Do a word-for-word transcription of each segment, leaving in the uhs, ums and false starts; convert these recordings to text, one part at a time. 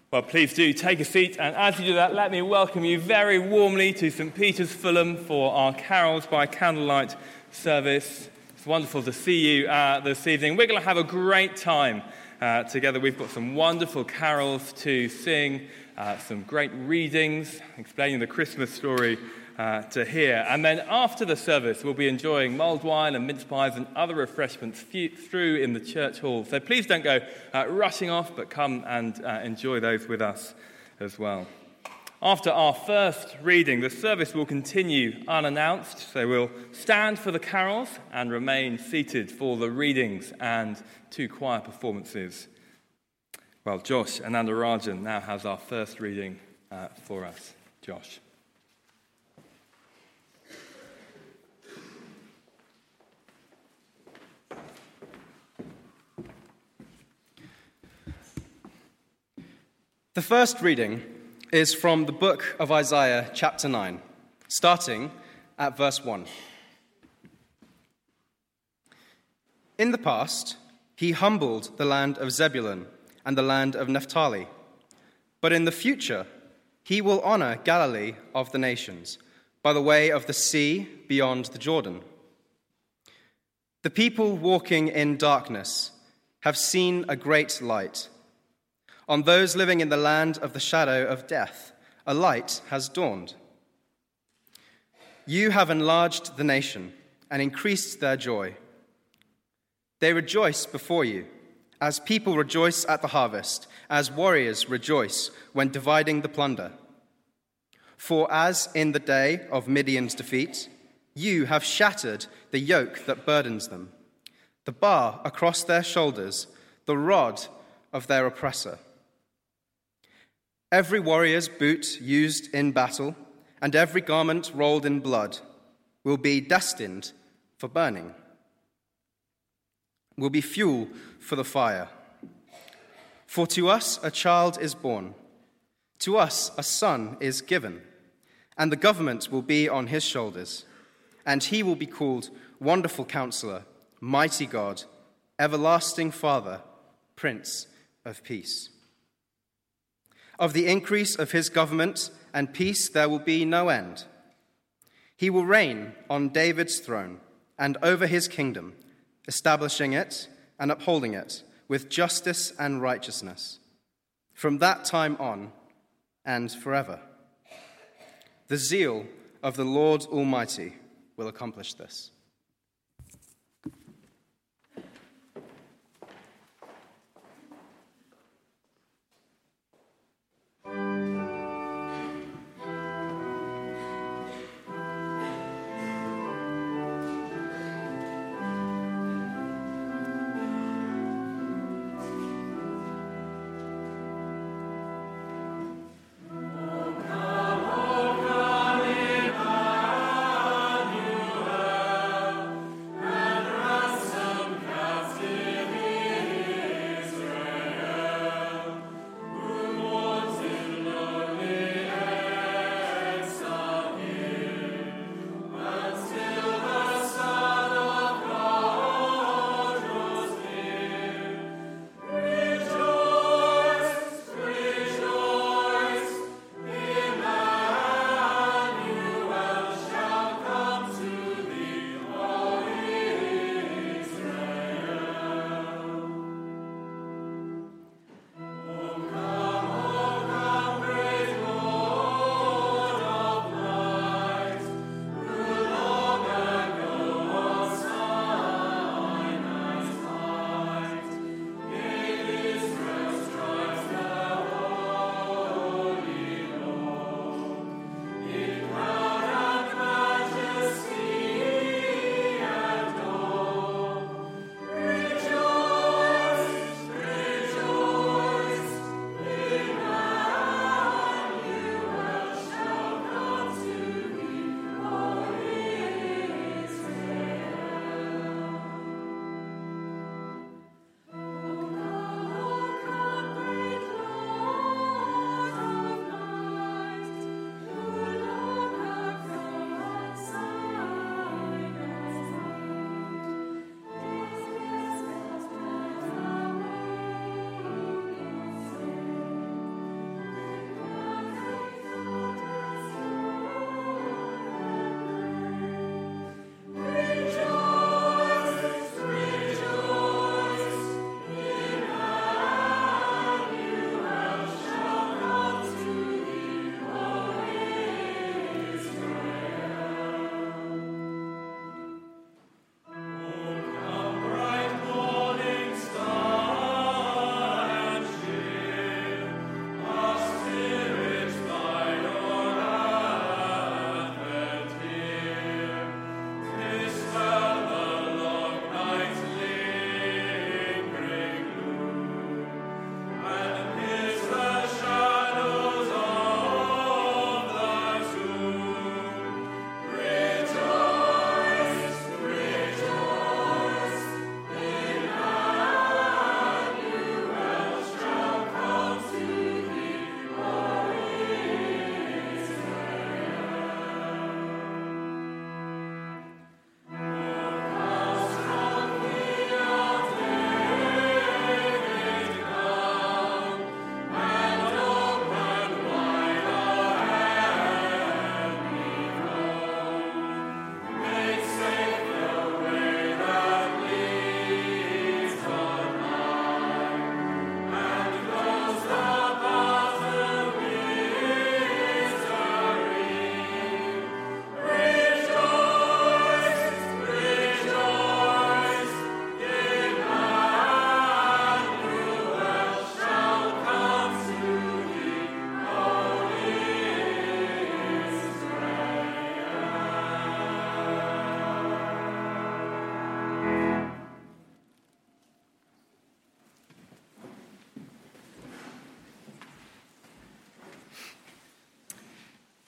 Well, please do take a seat, and as you do that, let me welcome you very warmly to St Peter's, Fulham for our Carols by Candlelight service. It's wonderful to see you uh, this evening. We're going to have a great time uh, together. We've got some wonderful carols to sing, uh, some great readings, explaining the Christmas story uh, to hear. And then after the service, we'll be enjoying mulled wine and mince pies and other refreshments through in the church hall. So please don't go uh, rushing off, but come and uh, enjoy those with us as well. After our first reading, the service will continue unannounced, so we'll stand for the carols and remain seated for the readings and two choir performances. Well, Josh Anandarajan now has our first reading uh, for us. Josh. The first reading is from the book of Isaiah, chapter nine, starting at verse one. In the past, he humbled the land of Zebulun and the land of Naphtali, but in the future, he will honor Galilee of the nations by the way of the sea beyond the Jordan. The people walking in darkness have seen a great light. On those living in the land of the shadow of death, a light has dawned. You have enlarged the nation and increased their joy. They rejoice before you, as people rejoice at the harvest, as warriors rejoice when dividing the plunder. For as in the day of Midian's defeat, you have shattered the yoke that burdens them, the bar across their shoulders, the rod of their oppressor. Every warrior's boot used in battle and every garment rolled in blood will be destined for burning, will be fuel for the fire. For to us a child is born, to us a son is given, and the government will be on his shoulders, and he will be called Wonderful Counselor, Mighty God, Everlasting Father, Prince of Peace. Of the increase of his government and peace there will be no end. He will reign on David's throne and over his kingdom, establishing it and upholding it with justice and righteousness, from that time on and forever. The zeal of the Lord Almighty will accomplish this.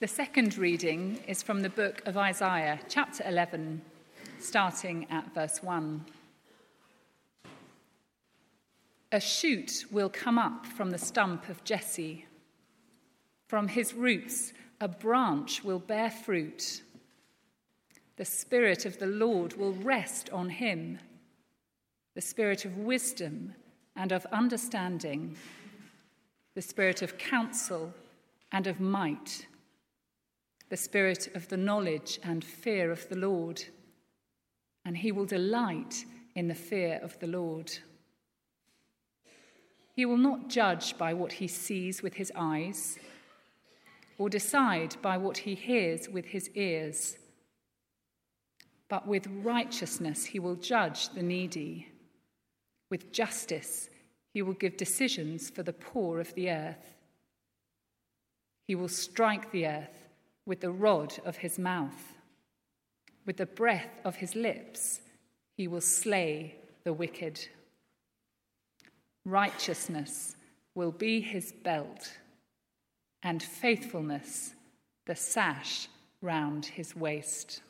The second reading is from the book of Isaiah, chapter eleven, starting at verse one. A shoot will come up from the stump of Jesse. From his roots a branch will bear fruit. The Spirit of the Lord will rest on him, the Spirit of wisdom and of understanding, the Spirit of counsel and of might, the Spirit of the knowledge and fear of the Lord, and he will delight in the fear of the Lord. He will not judge by what he sees with his eyes, or decide by what he hears with his ears, but with righteousness he will judge the needy. With justice he will give decisions for the poor of the earth. He will strike the earth with the rod of his mouth. With the breath of his lips he will slay the wicked. Righteousness will be his belt, and faithfulness the sash round his waist.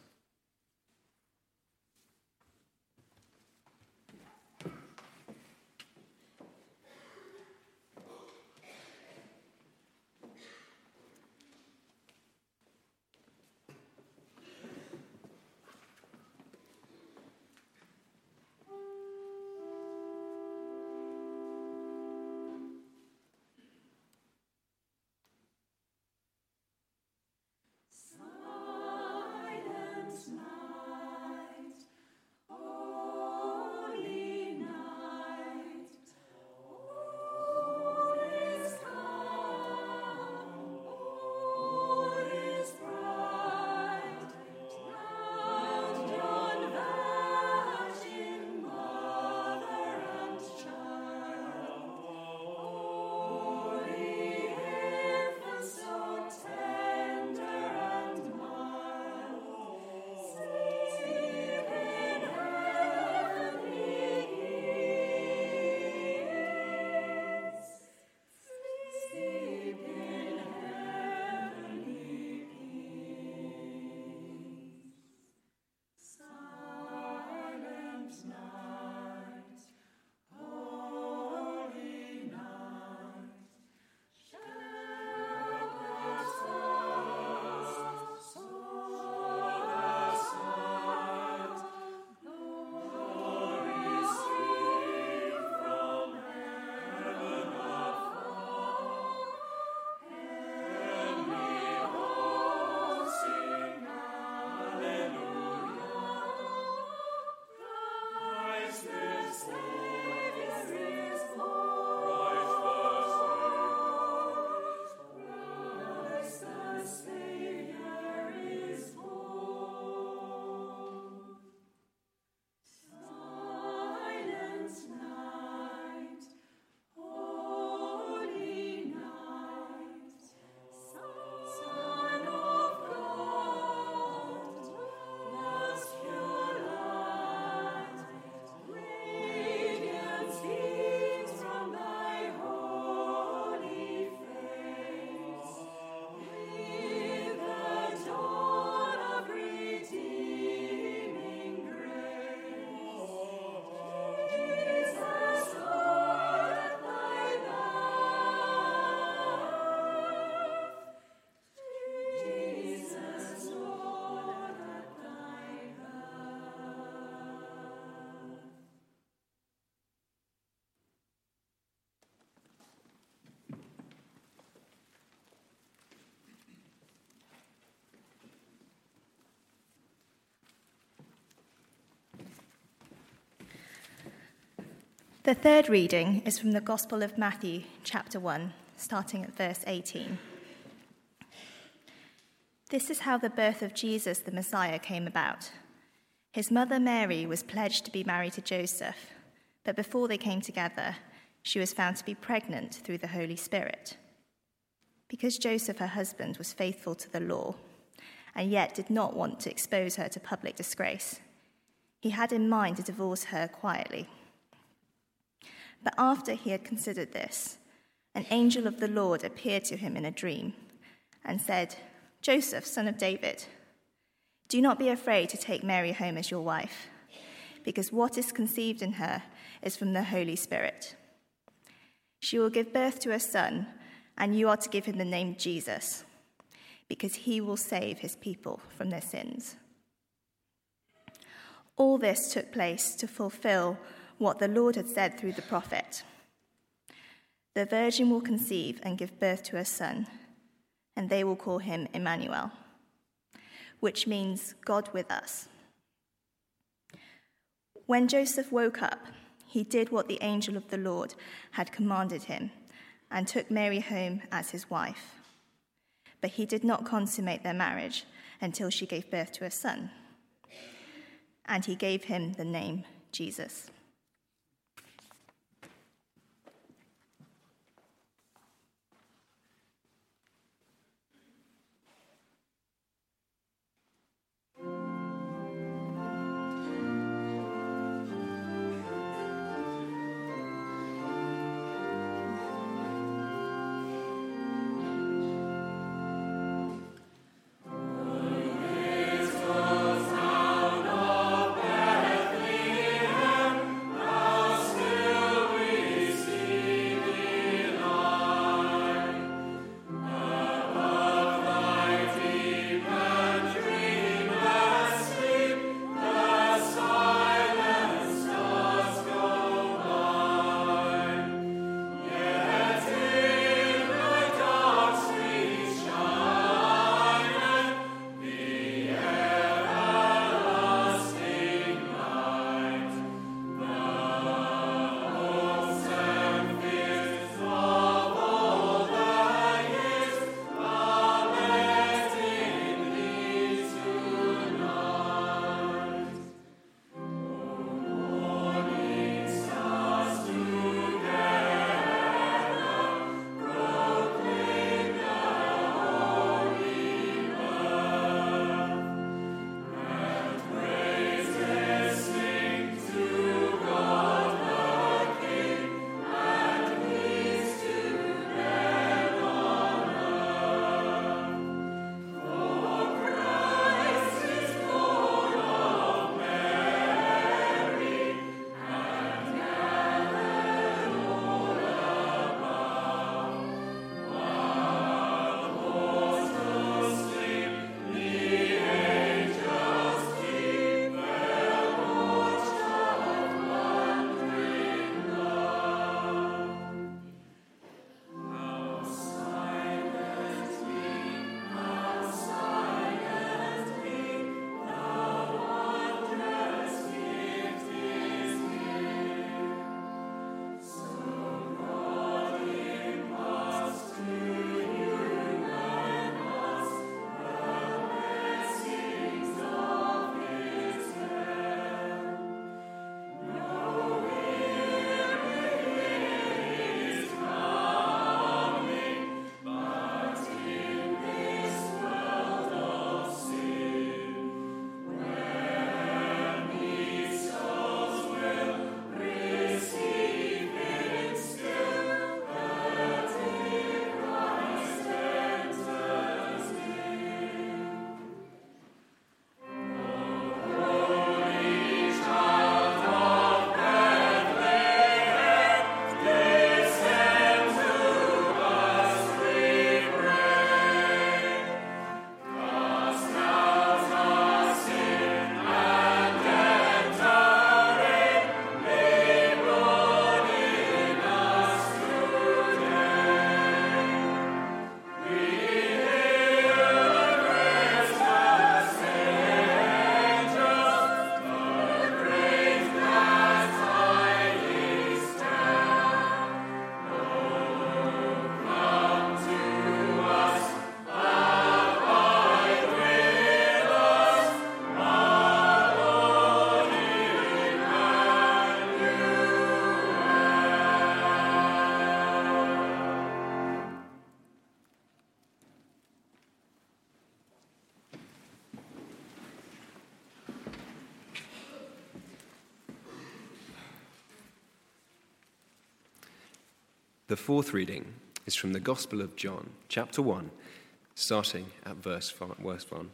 The third reading is from the Gospel of Matthew, chapter one, starting at verse eighteen. This is how the birth of Jesus the Messiah came about. His mother Mary was pledged to be married to Joseph, but before they came together, she was found to be pregnant through the Holy Spirit. Because Joseph, her husband, was faithful to the law, and yet did not want to expose her to public disgrace, he had in mind to divorce her quietly. But after he had considered this, an angel of the Lord appeared to him in a dream and said, Joseph, son of David, do not be afraid to take Mary home as your wife, because what is conceived in her is from the Holy Spirit. She will give birth to a son, and you are to give him the name Jesus, because he will save his people from their sins." All this took place to fulfill what the Lord had said through the prophet. "The virgin will conceive and give birth to a son, and they will call him Emmanuel," which means God with us. When Joseph woke up, he did what the angel of the Lord had commanded him and took Mary home as his wife. But he did not consummate their marriage until she gave birth to a son, and he gave him the name Jesus. The fourth reading is from the Gospel of John, chapter one, starting at verse one.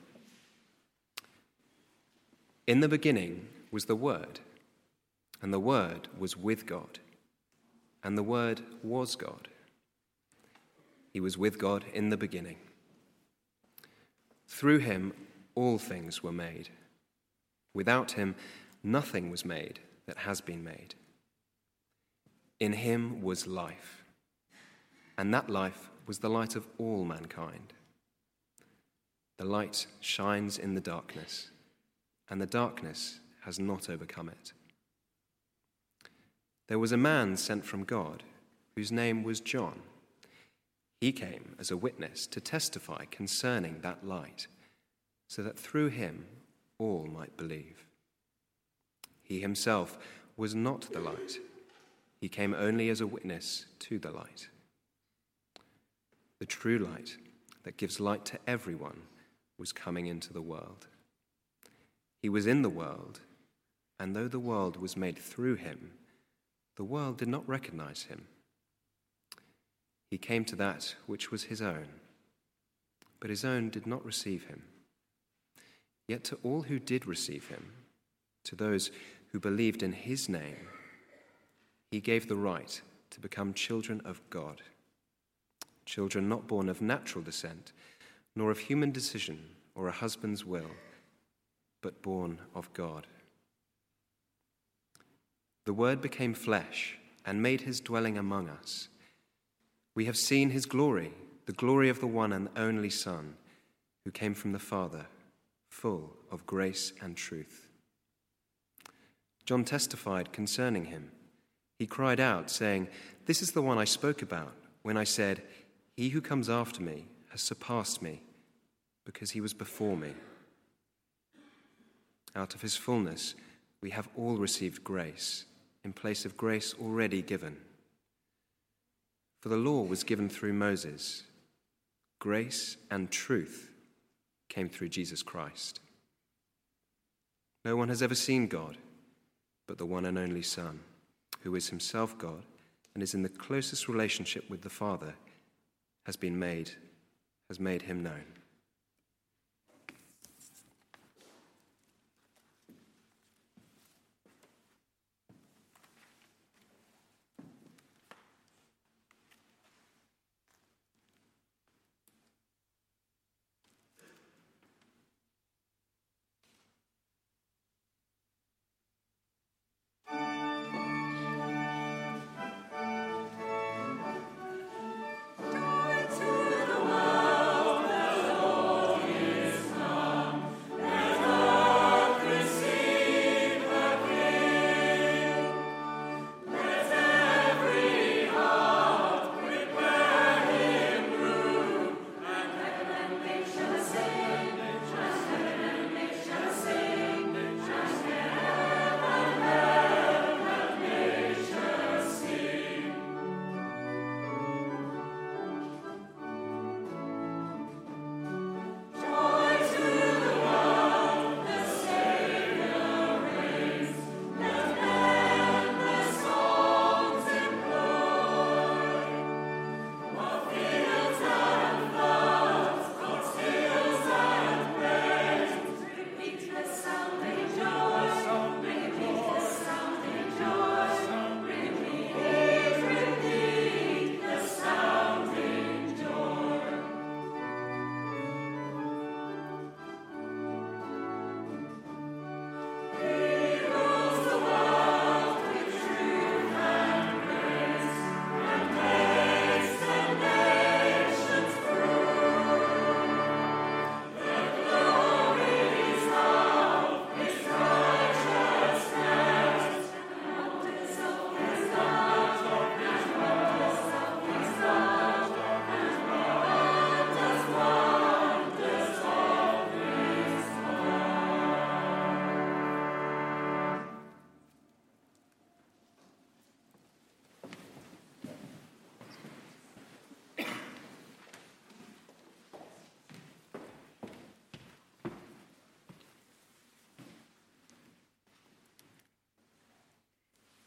In the beginning was the Word, and the Word was with God, and the Word was God. He was with God in the beginning. Through him all things were made. Without him nothing was made that has been made. In him was life, and that life was the light of all mankind. The light shines in the darkness, and the darkness has not overcome it. There was a man sent from God, whose name was John. He came as a witness to testify concerning that light, so that through him all might believe. He himself was not the light. He came only as a witness to the light. The true light that gives light to everyone was coming into the world. He was in the world, and though the world was made through him, the world did not recognize him. He came to that which was his own, but his own did not receive him. Yet to all who did receive him, to those who believed in his name, he gave the right to become children of God, children not born of natural descent, nor of human decision or a husband's will, but born of God. The Word became flesh and made his dwelling among us. We have seen his glory, the glory of the one and only Son, who came from the Father, full of grace and truth. John testified concerning him. He cried out, saying, "This is the one I spoke about when I said, 'He who comes after me has surpassed me, because he was before me.' Out of his fullness we have all received grace, in place of grace already given. For the law was given through Moses. Grace and truth came through Jesus Christ. No one has ever seen God but the one and only Son, who is himself God and is in the closest relationship with the Father, has been made, has made him known."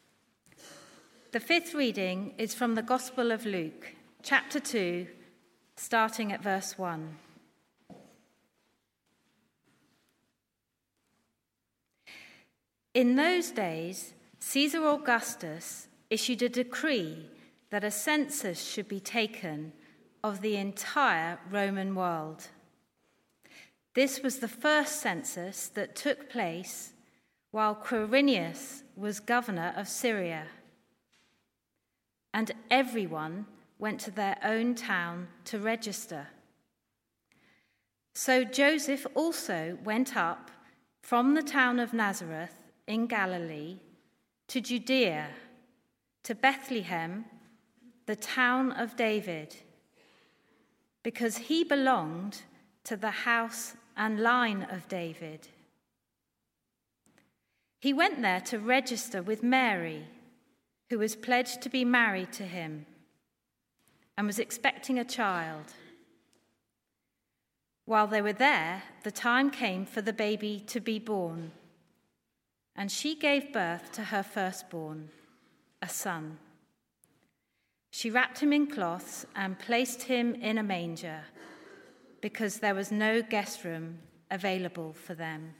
The fifth reading is from the Gospel of Luke, chapter two, starting at verse one. In those days, Caesar Augustus issued a decree that a census should be taken of the entire Roman world. This was the first census that took place while Quirinius was governor of Syria. And everyone went to their own town to register. So Joseph also went up from the town of Nazareth in Galilee to Judea, to Bethlehem, the town of David, because he belonged to the house and line of David. He went there to register with Mary, who was pledged to be married to him and was expecting a child. While they were there, the time came for the baby to be born, and she gave birth to her firstborn, a son. She wrapped him in cloths and placed him in a manger, because there was no guest room available for them.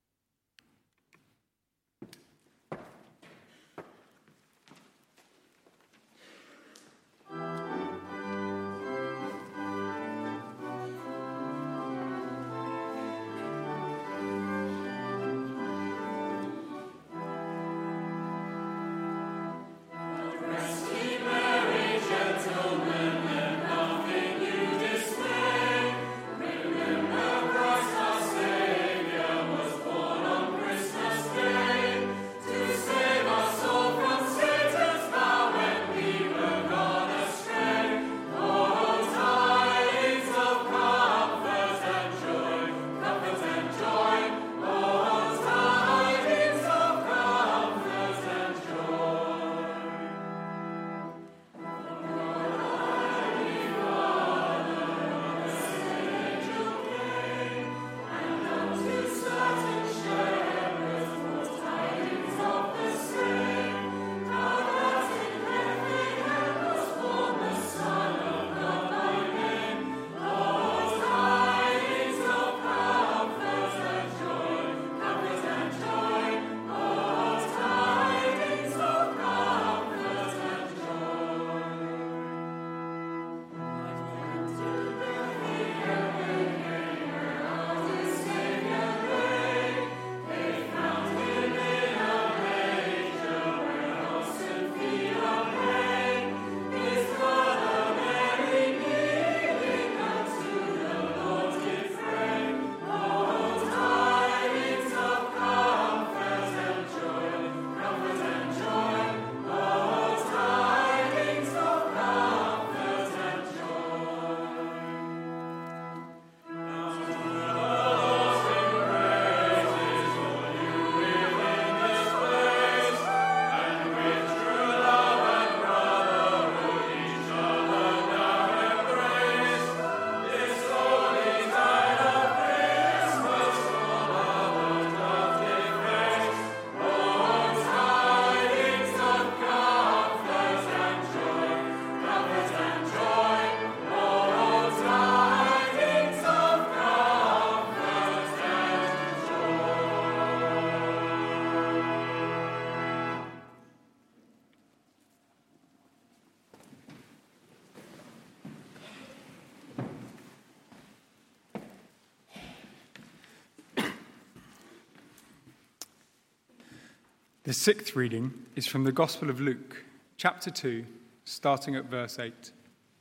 The sixth reading is from the Gospel of Luke, chapter two, starting at verse eight.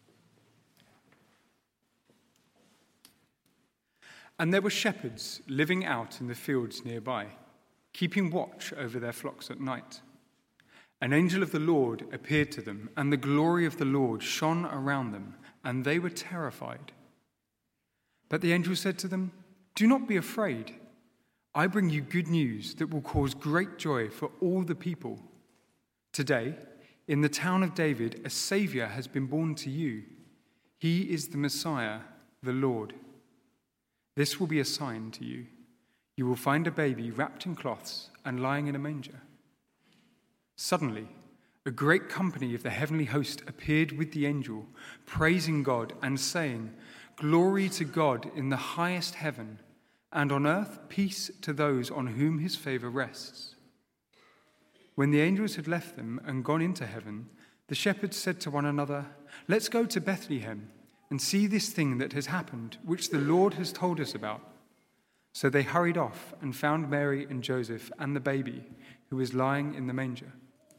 And there were shepherds living out in the fields nearby, keeping watch over their flocks at night. An angel of the Lord appeared to them, and the glory of the Lord shone around them, and they were terrified. But the angel said to them, "Do not be afraid. I bring you good news that will cause great joy for all the people. Today, in the town of David, a Savior has been born to you. He is the Messiah, the Lord. This will be a sign to you. You will find a baby wrapped in cloths and lying in a manger." Suddenly, a great company of the heavenly host appeared with the angel, praising God and saying, "Glory to God in the highest heaven, and on earth peace to those on whom his favor rests." When the angels had left them and gone into heaven, the shepherds said to one another, "Let's go to Bethlehem and see this thing that has happened, which the Lord has told us about." So they hurried off and found Mary and Joseph and the baby, who was lying in the manger.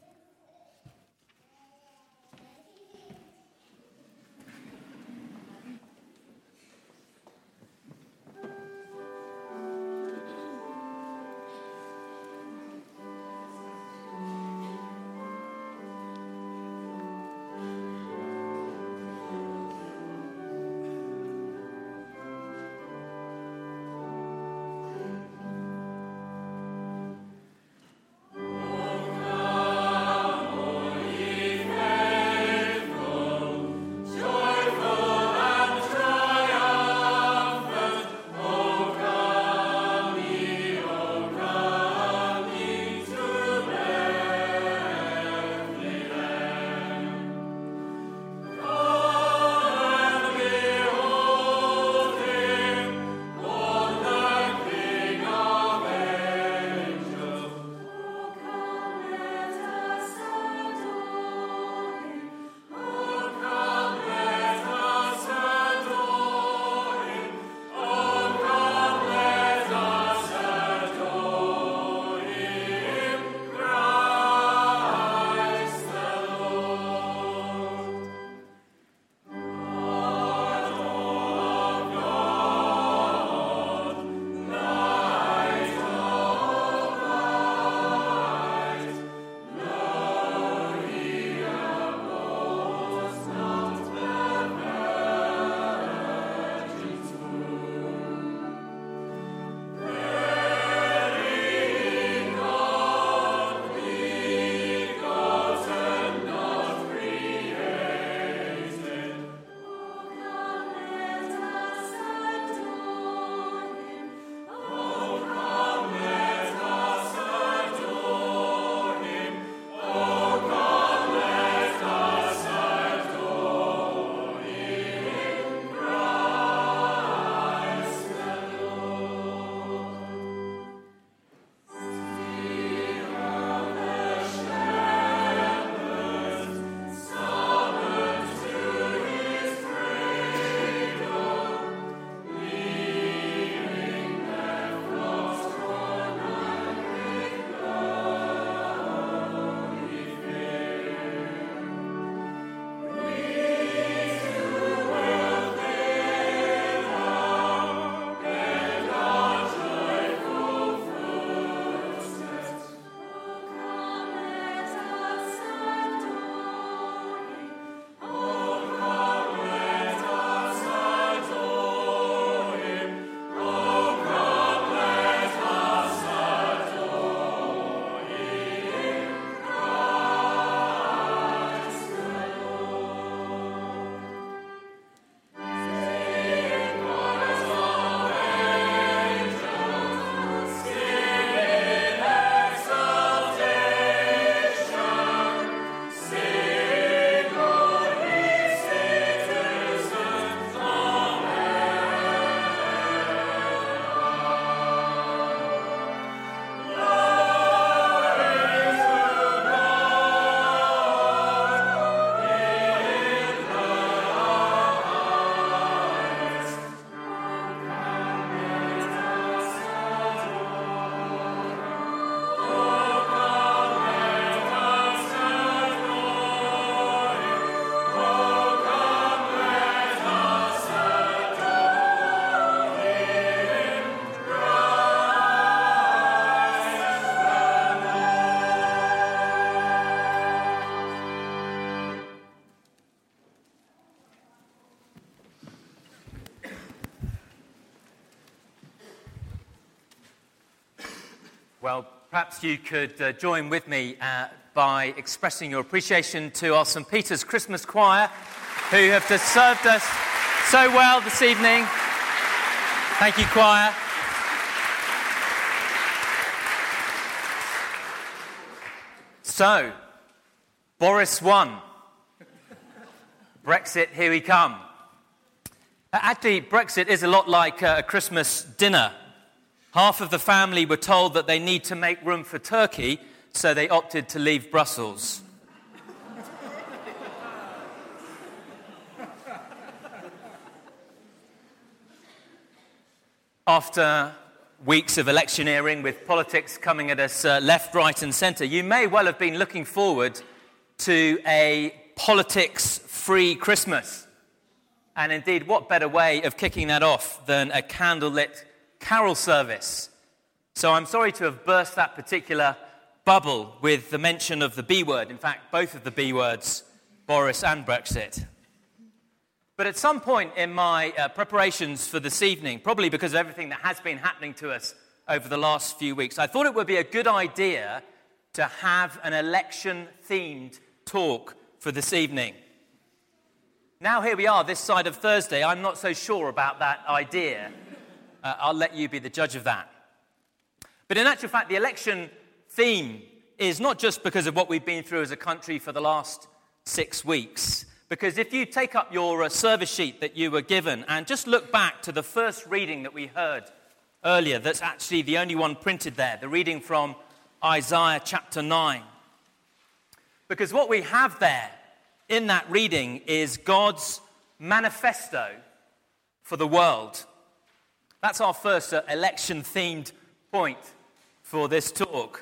Well, perhaps you could uh, join with me uh, by expressing your appreciation to our Saint Peter's Christmas Choir, who have just served us so well this evening. Thank you, choir. So, Boris won. Brexit, here we come. Actually, Brexit is a lot like a Christmas dinner. Half of the family were told that they need to make room for turkey, so they opted to leave Brussels. After weeks of electioneering with politics coming at us uh, left, right and centre, you may well have been looking forward to a politics-free Christmas. And indeed, what better way of kicking that off than a candlelit carol service? So I'm sorry to have burst that particular bubble with the mention of the B word. In fact, both of the B words, Boris and Brexit. But at some point in my uh, preparations for this evening, probably because of everything that has been happening to us over the last few weeks, I thought it would be a good idea to have an election-themed talk for this evening. Now here we are, this side of Thursday. I'm not so sure about that idea. Uh, I'll let you be the judge of that. But in actual fact, the election theme is not just because of what we've been through as a country for the last six weeks. Because if you take up your uh, service sheet that you were given and just look back to the first reading that we heard earlier, that's actually the only one printed there, the reading from Isaiah chapter nine. Because what we have there in that reading is God's manifesto for the world. That's our first uh, election-themed point for this talk.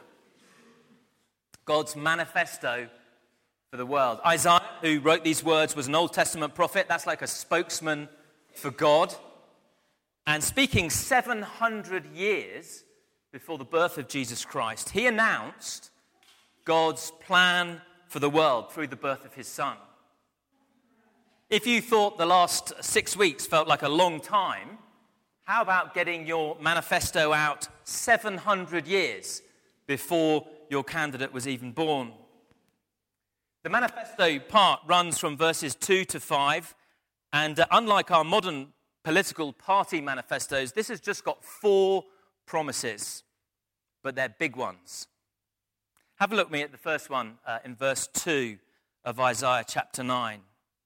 God's manifesto for the world. Isaiah, who wrote these words, was an Old Testament prophet. That's like a spokesman for God. And speaking seven hundred years before the birth of Jesus Christ, he announced God's plan for the world through the birth of his son. If you thought the last six weeks felt like a long time, how about getting your manifesto out seven hundred years before your candidate was even born? The manifesto part runs from verses two to five, and uh, unlike our modern political party manifestos, this has just got four promises, but they're big ones. Have a look at me at the first one uh, in verse two of Isaiah chapter nine.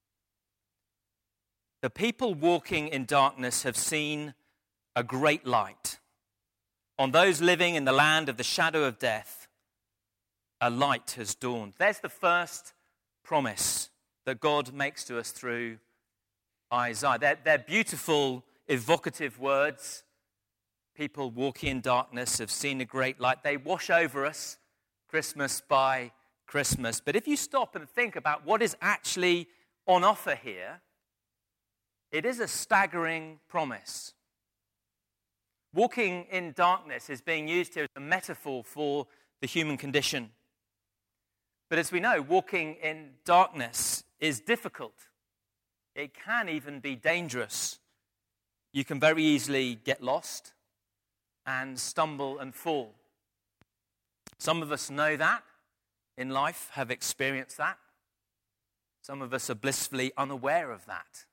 The people walking in darkness have seen a great light. On those living in the land of the shadow of death, a light has dawned. There's the first promise that God makes to us through Isaiah. They're, they're beautiful, evocative words. People walking in darkness have seen a great light. They wash over us Christmas by Christmas. But if you stop and think about what is actually on offer here, it is a staggering promise. Walking in darkness is being used here as a metaphor for the human condition. But as we know, walking in darkness is difficult. It can even be dangerous. You can very easily get lost and stumble and fall. Some of us know that in life, have experienced that. Some of us are blissfully unaware of that.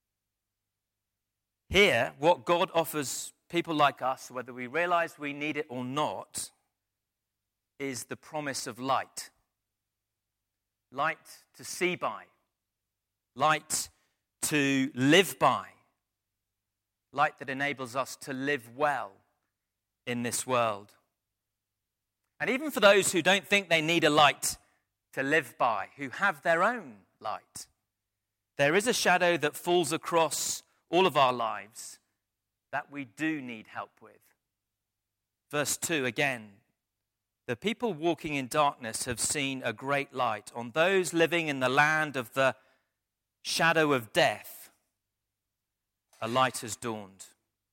Here, what God offers people like us, whether we realize we need it or not, is the promise of light. Light to see by, light to live by, light that enables us to live well in this world. And even for those who don't think they need a light to live by, who have their own light, there is a shadow that falls across all of our lives that we do need help with. Verse two again. The people walking in darkness have seen a great light. On those living in the land of the shadow of death, a light has dawned.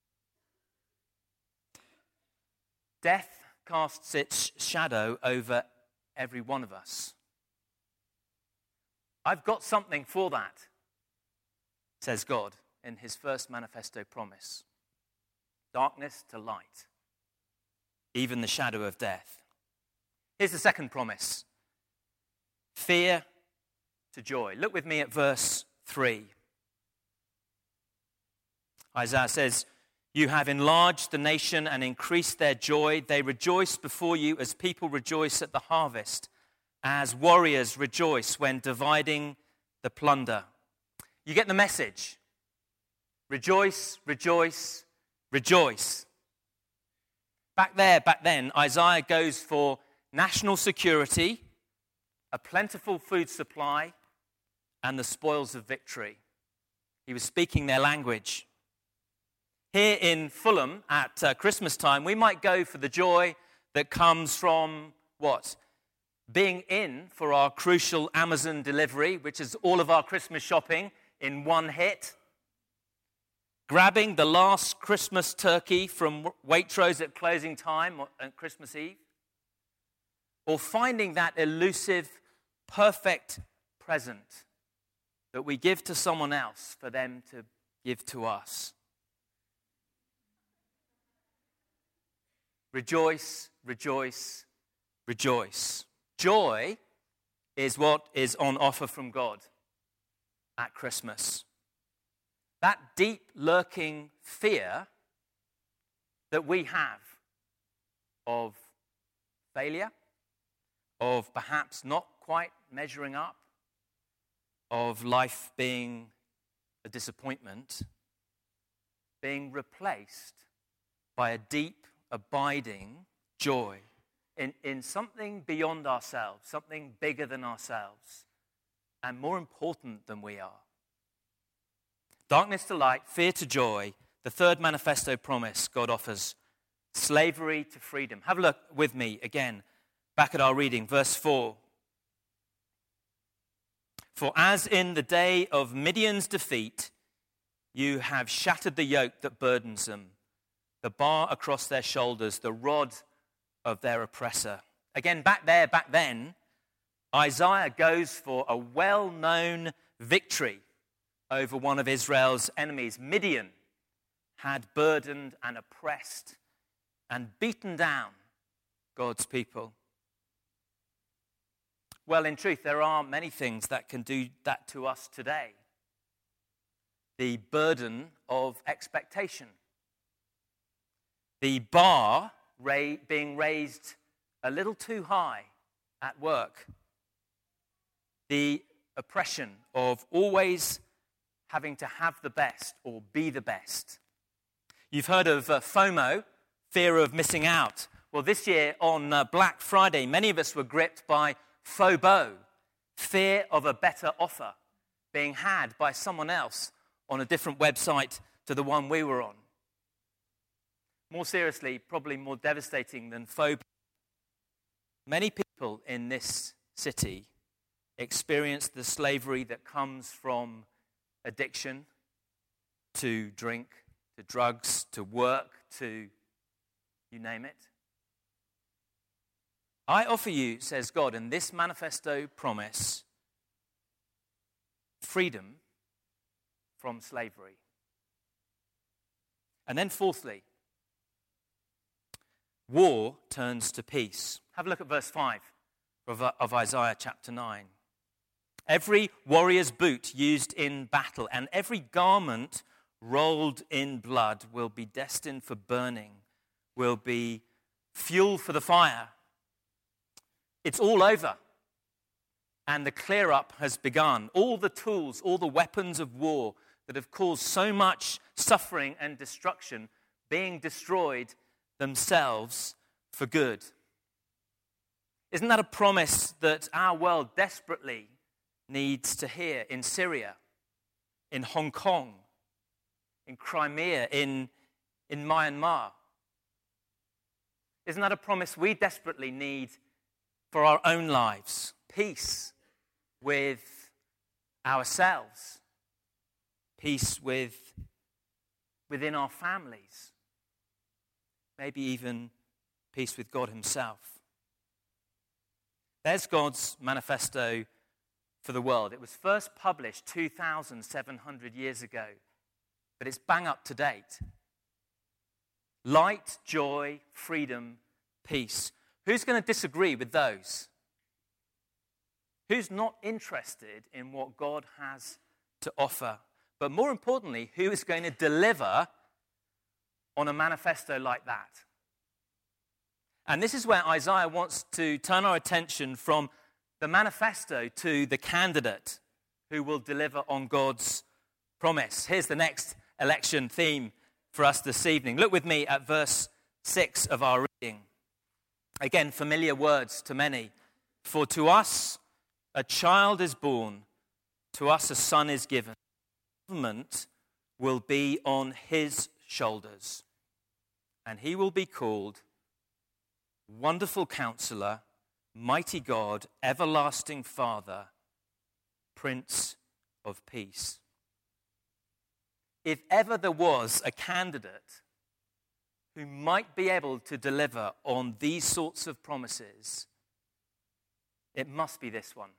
Death casts its shadow over every one of us. I've got something for that, says God in his first manifesto promise. Darkness to light, even the shadow of death. Here's the second promise. Fear to joy. Look with me at verse three. Isaiah says, "You have enlarged the nation and increased their joy. They rejoice before you as people rejoice at the harvest, as warriors rejoice when dividing the plunder. You get the message. Rejoice, rejoice, rejoice. Back there, back then, Isaiah goes for national security, a plentiful food supply, and the spoils of victory. He was speaking their language. Here in Fulham at uh, Christmas time, we might go for the joy that comes from what? Being in for our crucial Amazon delivery, which is all of our Christmas shopping in one hit. Grabbing the last Christmas turkey from Waitrose at closing time on Christmas Eve. Or finding that elusive, perfect present that we give to someone else for them to give to us. Rejoice, rejoice, rejoice. Joy is what is on offer from God at Christmas. That deep lurking fear that we have of failure, of perhaps not quite measuring up, of life being a disappointment, being replaced by a deep, abiding joy in, in something beyond ourselves, something bigger than ourselves, and more important than we are. Darkness to light, fear to joy, the third manifesto promise God offers, slavery to freedom. Have a look with me again, back at our reading, verse four. For as in the day of Midian's defeat, you have shattered the yoke that burdens them, the bar across their shoulders, the rod of their oppressor. Again, back there, back then, Isaiah goes for a well-known victory over one of Israel's enemies. Midian had burdened and oppressed and beaten down God's people. Well, in truth, there are many things that can do that to us today. The burden of expectation. The bar ra- being raised a little too high at work. The oppression of always having to have the best or be the best. You've heard of uh, FOMO, fear of missing out. Well, this year on uh, Black Friday, many of us were gripped by FOBO, fear of a better offer being had by someone else on a different website to the one we were on. More seriously, probably more devastating than FOBO, many people in this city experience the slavery that comes from addiction to drink, to drugs, to work, to you name it. I offer you, says God, in this manifesto promise, freedom from slavery. And then fourthly, war turns to peace. Have a look at verse five of, of Isaiah chapter nine. Every warrior's boot used in battle and every garment rolled in blood will be destined for burning, will be fuel for the fire. It's all over. And the clear up has begun. All the tools, all the weapons of war that have caused so much suffering and destruction being destroyed themselves for good. Isn't that a promise that our world desperately needs to hear in Syria, in Hong Kong, in Crimea, in, in Myanmar? Isn't that a promise we desperately need for our own lives? Peace with ourselves, peace with within our families, maybe even peace with God himself. There's God's manifesto for the world. It was first published two thousand seven hundred years ago, but it's bang up to date. Light, joy, freedom, peace. Who's going to disagree with those? Who's not interested in what God has to offer? But more importantly, who is going to deliver on a manifesto like that? And this is where Isaiah wants to turn our attention from the manifesto to the candidate who will deliver on God's promise. Here's the next election theme for us this evening. Look with me at verse six of our reading. Again, familiar words to many. For to us a child is born, to us a son is given. Government will be on his shoulders, and he will be called Wonderful Counselor, Mighty God, Everlasting Father, Prince of Peace. If ever there was a candidate who might be able to deliver on these sorts of promises, it must be this one.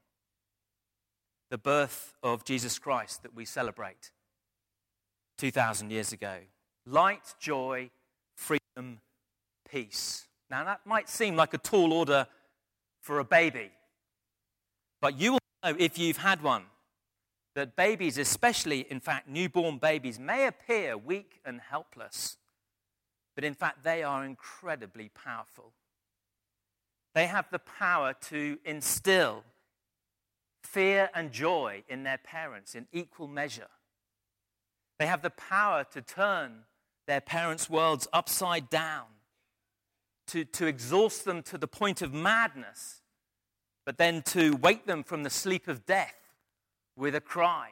The birth of Jesus Christ that we celebrate two thousand years ago. Light, joy, freedom, peace. Now that might seem like a tall order for a baby, but you will know if you've had one that babies, especially in fact newborn babies, may appear weak and helpless, but in fact they are incredibly powerful. They have the power to instill fear and joy in their parents in equal measure. They have the power to turn their parents' worlds upside down, to, to exhaust them to the point of madness, but then to wake them from the sleep of death with a cry.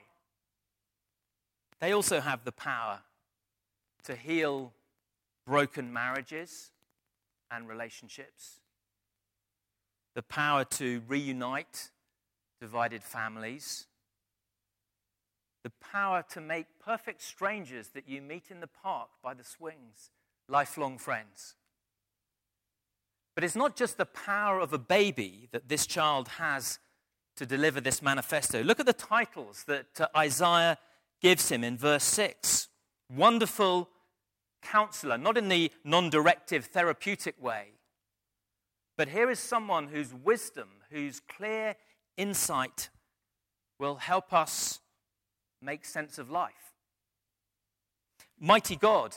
They also have the power to heal broken marriages and relationships, the power to reunite divided families, the power to make perfect strangers that you meet in the park by the swings lifelong friends. But it's not just the power of a baby that this child has to deliver this manifesto. Look at the titles that uh, Isaiah gives him in verse six. Wonderful Counselor, not in the non-directive therapeutic way, but here is someone whose wisdom, whose clear insight will help us make sense of life. Mighty God,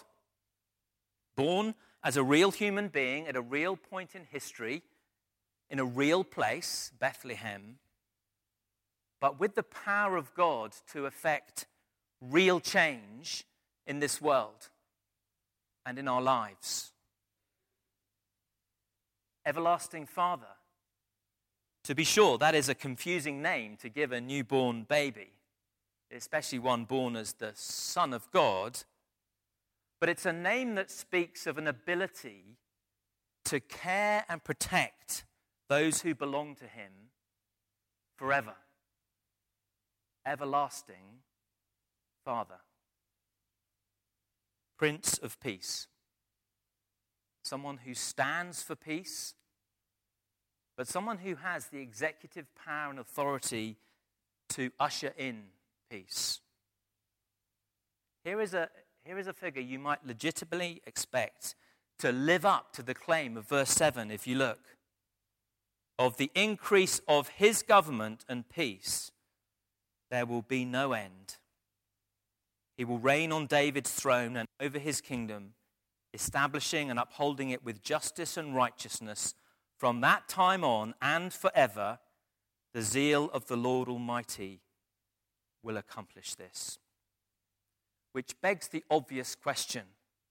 born as a real human being at a real point in history, in a real place, Bethlehem, but with the power of God to effect real change in this world and in our lives. Everlasting Father. To be sure, that is a confusing name to give a newborn baby, especially one born as the Son of God. But it's a name that speaks of an ability to care and protect those who belong to him forever. Everlasting Father. Prince of Peace. Someone who stands for peace, but someone who has the executive power and authority to usher in peace. Here is a, here is a figure you might legitimately expect to live up to the claim of verse seven, if you look, of the increase of his government and peace, there will be no end. He will reign on David's throne and over his kingdom, establishing and upholding it with justice and righteousness from that time on and forever. The zeal of the Lord Almighty will accomplish this. Which begs the obvious question: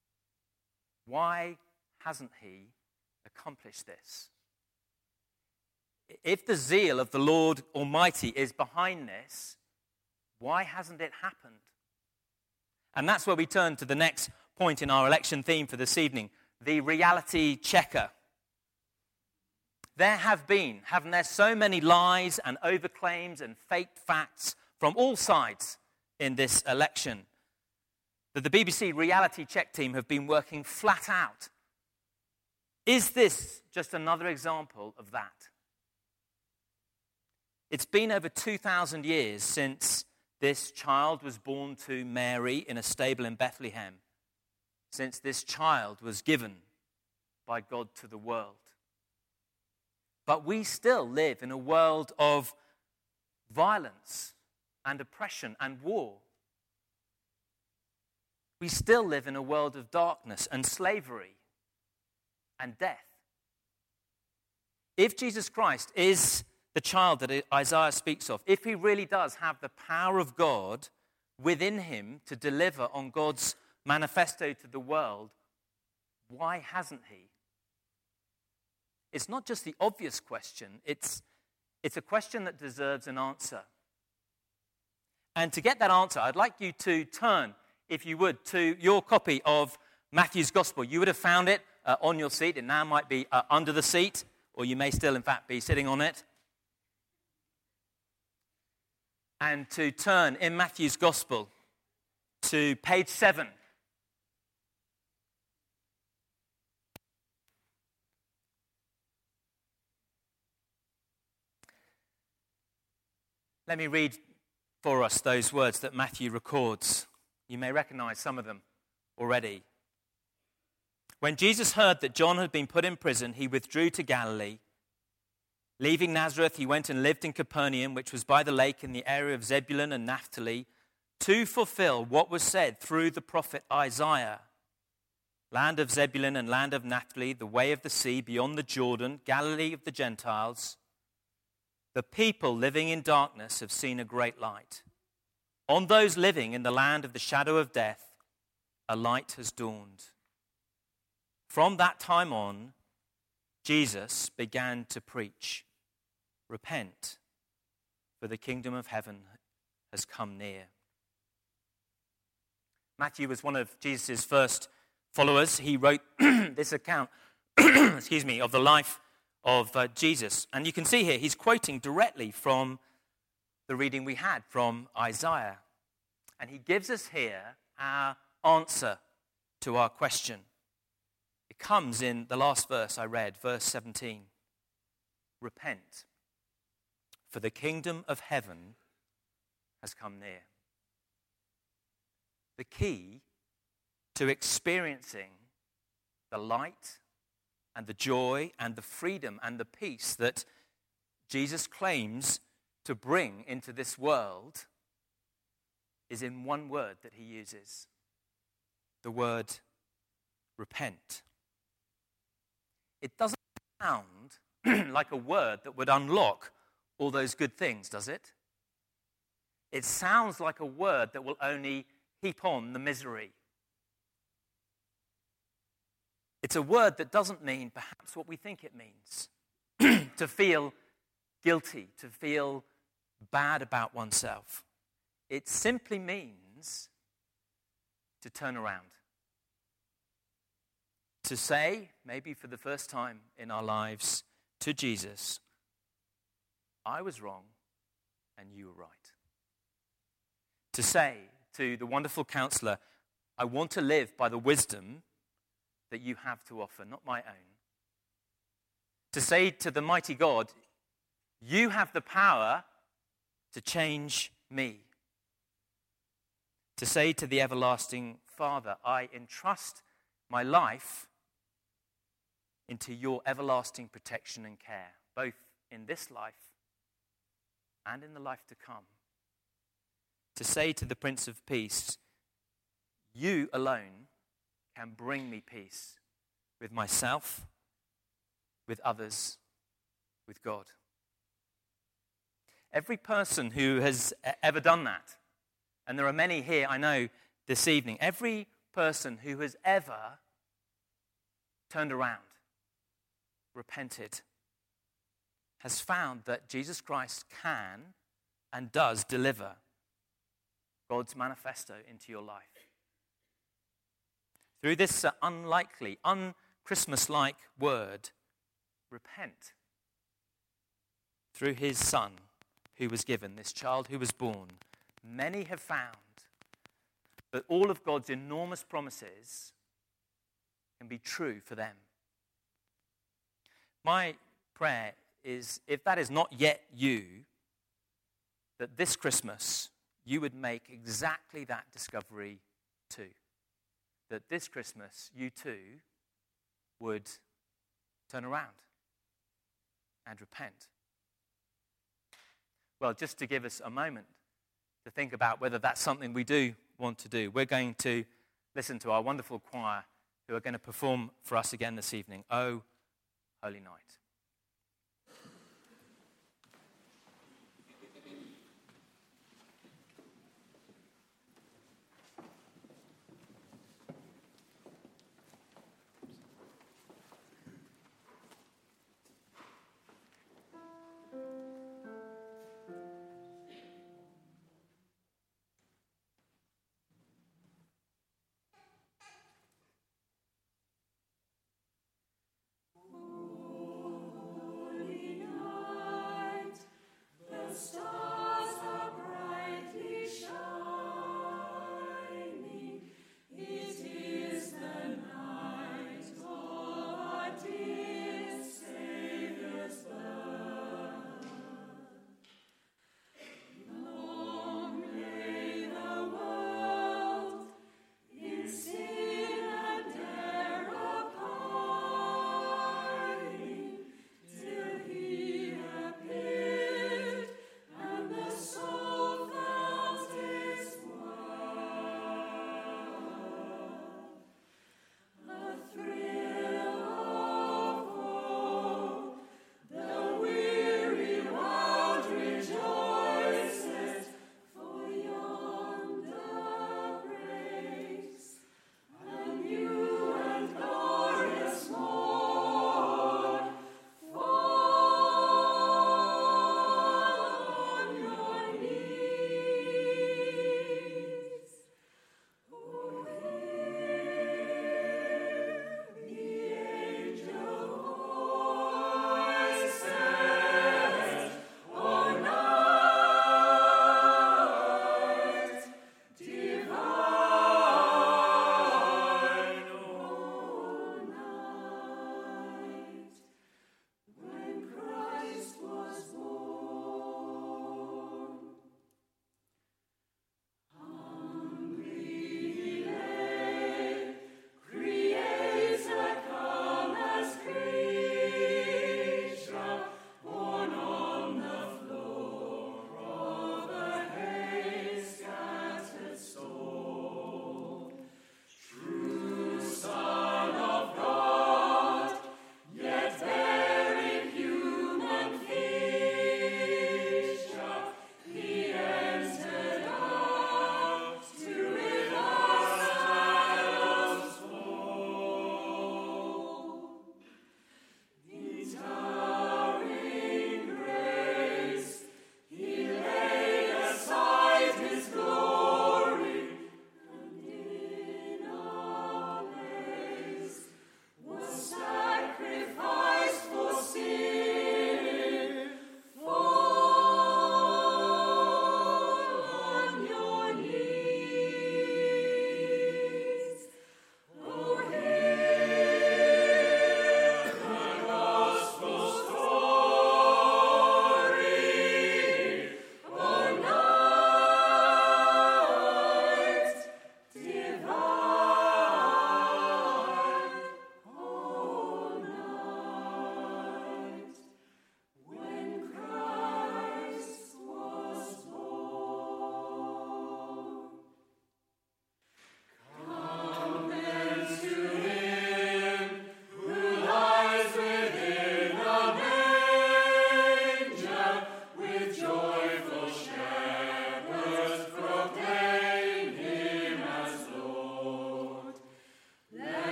why hasn't he accomplished this? If the zeal of the Lord Almighty is behind this, why hasn't it happened? And that's where we turn to the next point in our election theme for this evening, the reality checker. There have been, haven't there, so many lies and overclaims and fake facts from all sides in this election that the B B C reality check team have been working flat out. Is this just another example of that? It's been over two thousand years since this child was born to Mary in a stable in Bethlehem, since this child was given by God to the world. But we still live in a world of violence and oppression and war. We still live in a world of darkness and slavery and death. If Jesus Christ is the child that Isaiah speaks of, if he really does have the power of God within him to deliver on God's manifesto to the world, why hasn't he? It's not just the obvious question, it's, it's a question that deserves an answer. And to get that answer, I'd like you to turn, if you would, to your copy of Matthew's Gospel. You would have found it uh, on your seat. It now might be uh, under the seat, or you may still, in fact, be sitting on it. And to turn in Matthew's Gospel to page seven. Let me read for us those words that Matthew records. You may recognize some of them already. When Jesus heard that John had been put in prison, he withdrew to Galilee. Leaving Nazareth, he went and lived in Capernaum, which was by the lake in the area of Zebulun and Naphtali, to fulfill what was said through the prophet Isaiah. Land of Zebulun and land of Naphtali, the way of the sea beyond the Jordan, Galilee of the Gentiles. The people living in darkness have seen a great light. On those living in the land of the shadow of death, a light has dawned. From that time on, Jesus began to preach, "Repent, for the kingdom of heaven has come near." Matthew was one of Jesus' first followers. He wrote this account, excuse me, of the life of uh, Jesus. And you can see here, he's quoting directly from the reading we had from Isaiah. And he gives us here our answer to our question. It comes in the last verse I read, verse seventeen. Repent, for the kingdom of heaven has come near. The key to experiencing the light and the joy and the freedom and the peace that Jesus claims to bring into this world is in one word that he uses, the word repent. It doesn't sound like a word that would unlock all those good things, does it? It sounds like a word that will only heap on the misery. It's a word that doesn't mean perhaps what we think it means. To feel guilty, to feel bad about oneself. It simply means to turn around. To say, maybe for the first time in our lives, to Jesus, I was wrong and you were right. To say to the wonderful counselor, I want to live by the wisdom that you have to offer, not my own. To say to the mighty God, you have the power to change me. To say to the everlasting Father, I entrust my life into your everlasting protection and care, both in this life and in the life to come. To say to the Prince of Peace, you alone can bring me peace with myself, with others, with God. Every person who has ever done that, and there are many here, I know, this evening, every person who has ever turned around, repented, has found that Jesus Christ can and does deliver God's manifesto into your life. Through this uh, unlikely, un-Christmas-like word, repent. Through his son who was given, this child who was born, many have found that all of God's enormous promises can be true for them. My prayer is, if that is not yet you, that this Christmas you would make exactly that discovery too. That this Christmas you too would turn around and repent. Well, just to give us a moment to think about whether that's something we do want to do, we're going to listen to our wonderful choir who are going to perform for us again this evening, "O Holy Night."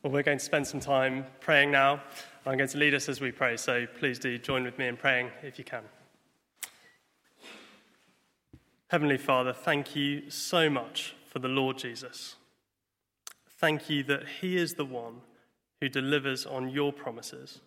Well, we're going to spend some time praying now. I'm going to lead us as we pray, so please do join with me in praying if you can. Heavenly Father, thank you so much for the Lord Jesus. Thank you that he is the one who delivers on your promises.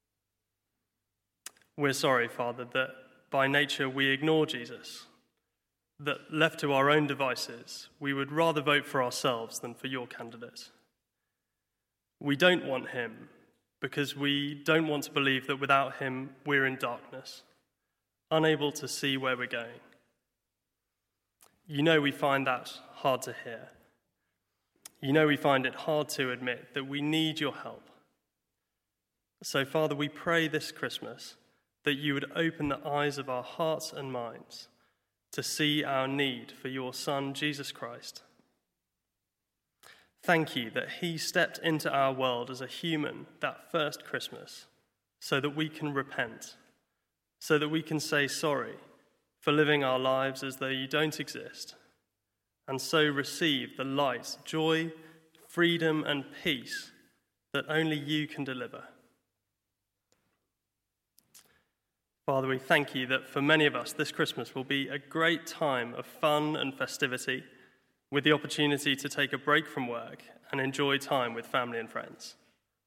We're sorry, Father, that by nature we ignore Jesus, that left to our own devices, we would rather vote for ourselves than for your candidate. We don't want him because we don't want to believe that without him we're in darkness, unable to see where we're going. You know we find that hard to hear. You know we find it hard to admit that we need your help. So, Father, we pray this Christmas that you would open the eyes of our hearts and minds to see our need for your Son, Jesus Christ. Thank you that he stepped into our world as a human that first Christmas so that we can repent, so that we can say sorry for living our lives as though you don't exist, and so receive the light, joy, freedom, and peace that only you can deliver. Father, we thank you that for many of us, this Christmas will be a great time of fun and festivity, with the opportunity to take a break from work and enjoy time with family and friends.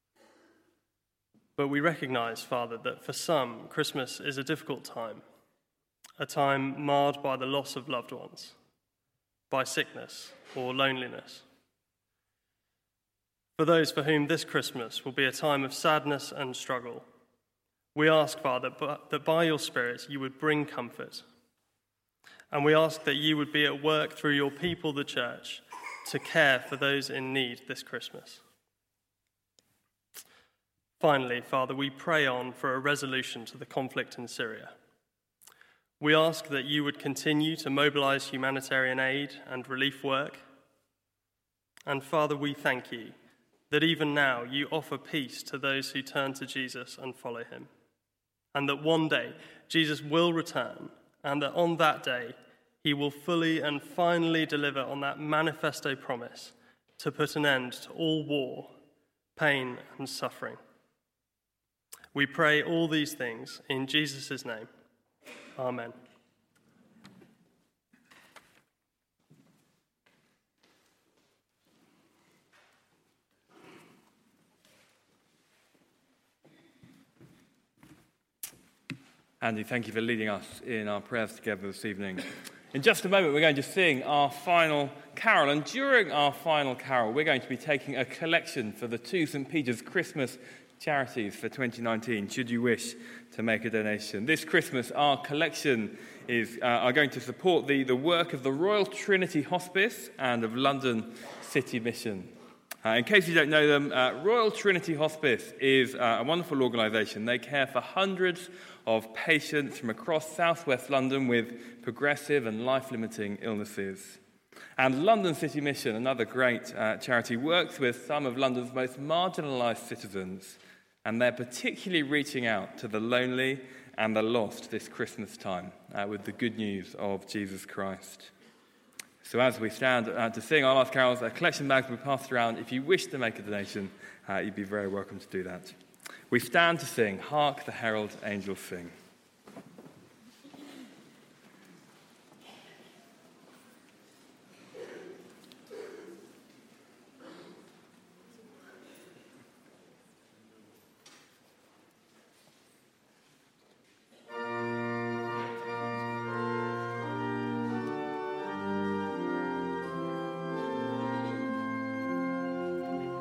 But we recognize, Father, that for some, Christmas is a difficult time, a time marred by the loss of loved ones, by sickness or loneliness. For those for whom this Christmas will be a time of sadness and struggle, we ask, Father, that by your Spirit you would bring comfort. And we ask that you would be at work through your people, the church, to care for those in need this Christmas. Finally, Father, we pray on for a resolution to the conflict in Syria. We ask that you would continue to mobilize humanitarian aid and relief work. And Father, we thank you that even now you offer peace to those who turn to Jesus and follow him. And that one day Jesus will return, and that on that day he will fully and finally deliver on that manifesto promise to put an end to all war, pain, and suffering. We pray all these things in Jesus' name. Amen. Andy, thank you for leading us in our prayers together this evening. In just a moment, we're going to sing our final carol, and during our final carol, we're going to be taking a collection for the two St Peter's Christmas charities for twenty nineteen, should you wish to make a donation. This Christmas, our collection is uh, are going to support the, the work of the Royal Trinity Hospice and of London City Mission. Uh, in case you don't know them, uh, Royal Trinity Hospice is uh, a wonderful organisation. They care for hundreds of patients from across southwest London with progressive and life-limiting illnesses. And London City Mission, another great uh, charity, works with some of London's most marginalised citizens, and they're particularly reaching out to the lonely and the lost this Christmas time uh, with the good news of Jesus Christ. So as we stand uh, to sing our last carols, a collection bag will be passed around. If you wish to make a donation, uh, you'd be very welcome to do that. We stand to sing, Hark the Herald Angels Sing.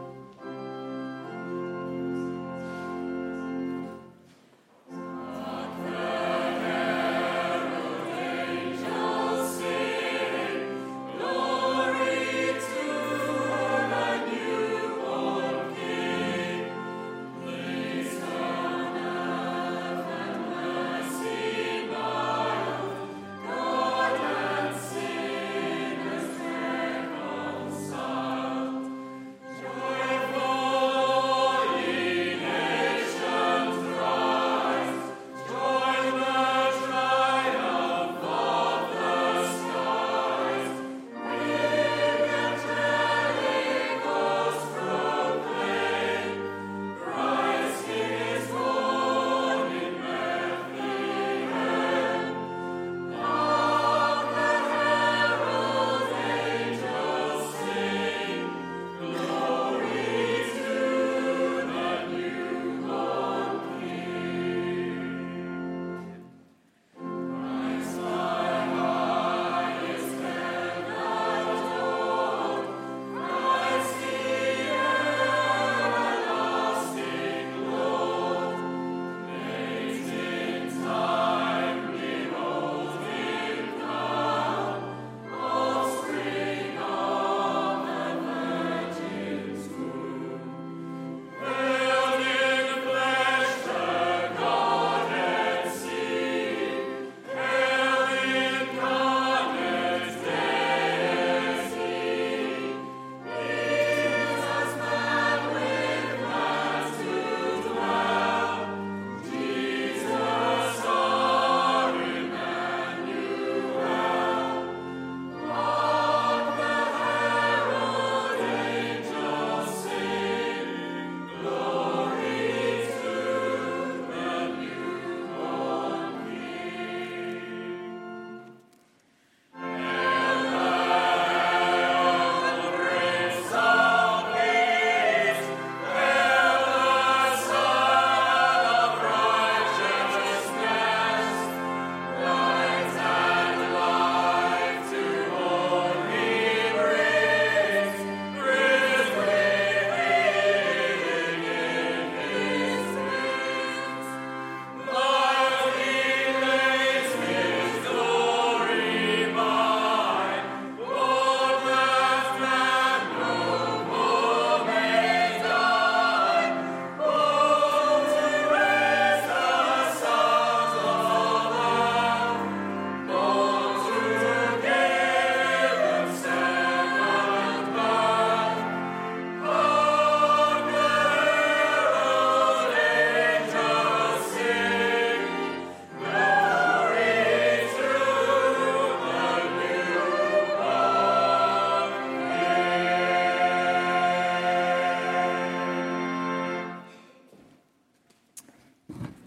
Hark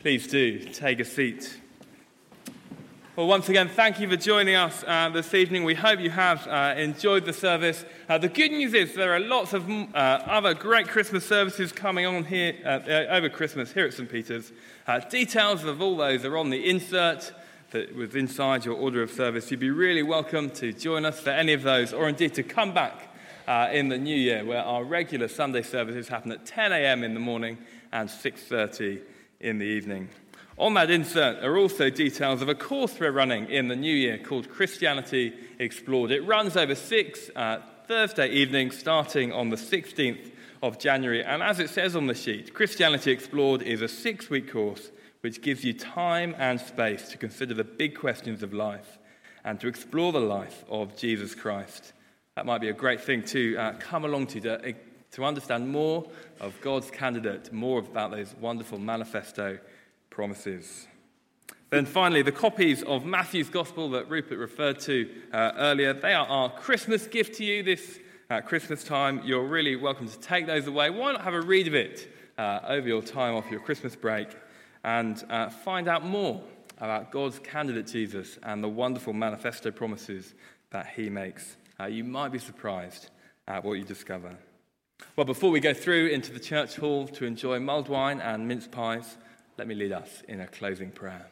Please do take a seat. Well, once again, thank you for joining us uh, this evening. We hope you have uh, enjoyed the service. Uh, the good news is there are lots of uh, other great Christmas services coming on here uh, uh, over Christmas here at St Peter's. Uh, details of all those are on the insert that was inside your order of service. You'd be really welcome to join us for any of those, or indeed to come back uh, in the new year, where our regular Sunday services happen at ten a.m. in the morning and six thirty in the evening. On that insert are also details of a course we're running in the new year called Christianity Explored. It runs over six uh, Thursday evenings starting on the sixteenth of January. And as it says on the sheet, Christianity Explored is a six-week course which gives you time and space to consider the big questions of life and to explore the life of Jesus Christ. That might be a great thing to uh, come along to, to, to understand more of God's candidate, more about those wonderful manifesto promises. Then finally, the copies of Matthew's Gospel that Rupert referred to uh, earlier, they are our Christmas gift to you this uh, Christmas time. You're really welcome to take those away. Why not have a read of it uh, over your time off your Christmas break and uh, find out more about God's candidate Jesus and the wonderful manifesto promises that he makes. Uh, you might be surprised at what you discover. Well, before we go through into the church hall to enjoy mulled wine and mince pies, let me lead us in a closing prayer.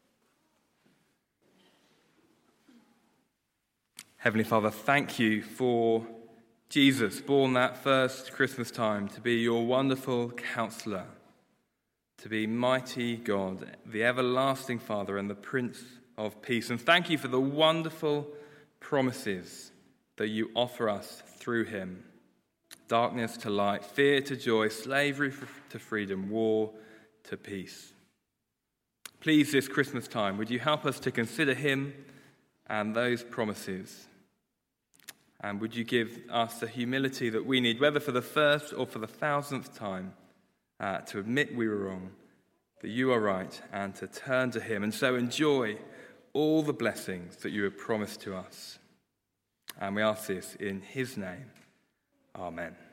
Heavenly Father, thank you for Jesus, born that first Christmas time to be your wonderful counselor, to be mighty God, the everlasting Father and the Prince of Peace. And thank you for the wonderful promises that you offer us through him. Darkness to light, fear to joy, slavery to freedom, war to peace. Please, this Christmas time, would you help us to consider him and those promises? And would you give us the humility that we need, whether for the first or for the thousandth time, uh, to admit we were wrong, that you are right, and to turn to him, and so enjoy all the blessings that you have promised to us. And we ask this in his name. Amen.